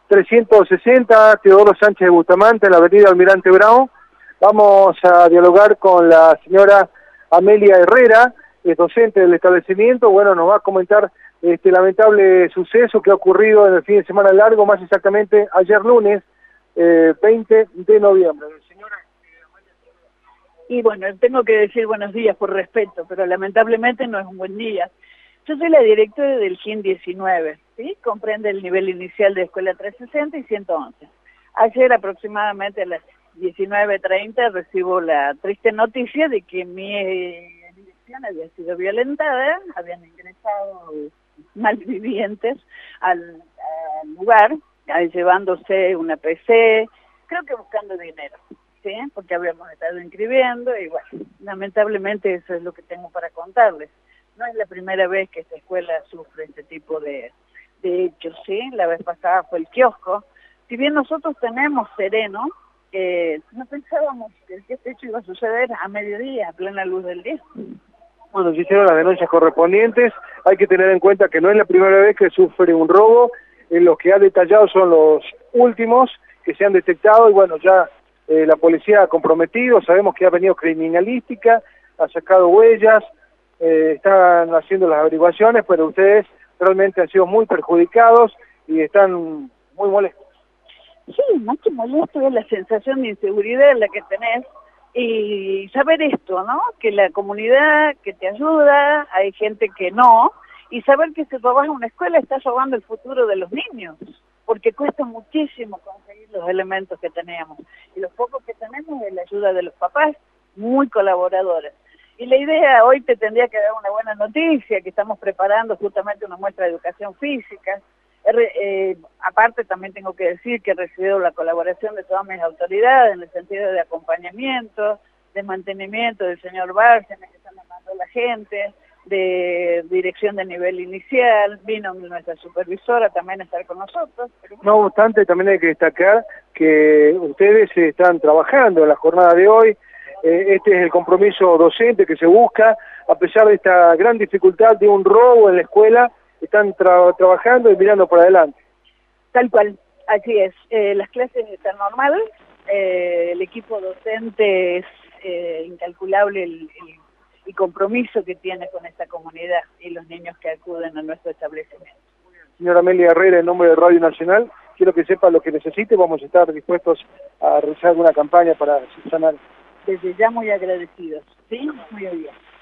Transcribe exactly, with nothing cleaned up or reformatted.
trescientos sesenta, Teodoro Sánchez de Bustamante, en la avenida Almirante Brown. Vamos a dialogar con la señora Amelia Herrera, docente del establecimiento. Bueno, nos va a comentar este lamentable suceso que ha ocurrido en el fin de semana largo, más exactamente ayer lunes, eh, veinte de noviembre. Señora, y bueno, tengo que decir buenos días por respeto, pero lamentablemente no es un buen día. Yo soy la directora del G I N diecinueve, ¿sí? Comprende el nivel inicial de Escuela trescientos sesenta y ciento once. Ayer aproximadamente a las diecinueve treinta recibo la triste noticia de que mi eh, dirección había sido violentada, habían ingresado malvivientes al, al lugar, ahí llevándose una P C, creo que buscando dinero, ¿sí? Porque habíamos estado inscribiendo y bueno, lamentablemente eso es lo que tengo para contarles. No es la primera vez que esta escuela sufre este tipo de, de hechos, ¿sí? La vez pasada fue el kiosco. Si bien nosotros tenemos sereno, eh, no pensábamos que este hecho iba a suceder a mediodía, a plena luz del día. Bueno, se hicieron las denuncias correspondientes. Hay que tener en cuenta que no es la primera vez que sufre un robo. En los que ha detallado son los últimos que se han detectado y bueno, ya eh, la policía ha comprometido. Sabemos que ha venido criminalística, ha sacado huellas, eh, están haciendo las averiguaciones, pero ustedes realmente han sido muy perjudicados y están muy molestos. Sí, más que molesto es la sensación de inseguridad en la que tenés y saber esto, ¿no? Que la comunidad que te ayuda, hay gente que no, y saber que si robas una escuela estás robando el futuro de los niños, porque cuesta muchísimo conseguir los elementos que tenemos, y los pocos que tenemos es la ayuda de los papás, muy colaboradores. Y la idea, hoy te tendría que dar una buena noticia, que estamos preparando justamente una muestra de educación física. Eh, aparte también tengo que decir que he recibido la colaboración de todas mis autoridades en el sentido de acompañamiento, de mantenimiento del señor Bárcenas, que están mandando la gente, de dirección de nivel inicial, vino nuestra supervisora también a estar con nosotros. Pero... No obstante, también hay que destacar que ustedes están trabajando en la jornada de hoy. Eh, este es el compromiso docente que se busca, a pesar de esta gran dificultad de un robo en la escuela, están tra trabajando y mirando por adelante. Tal cual, así es. Eh, las clases están normales, eh, el equipo docente es eh, incalculable el, el, el compromiso que tiene con esta comunidad y los niños que acuden a nuestro establecimiento. Señora Amelia Herrera, en nombre de Radio Nacional, quiero que sepa lo que necesite, vamos a estar dispuestos a realizar alguna campaña para sanar. Desde ya muy agradecidos, ¿sí? Muy bien.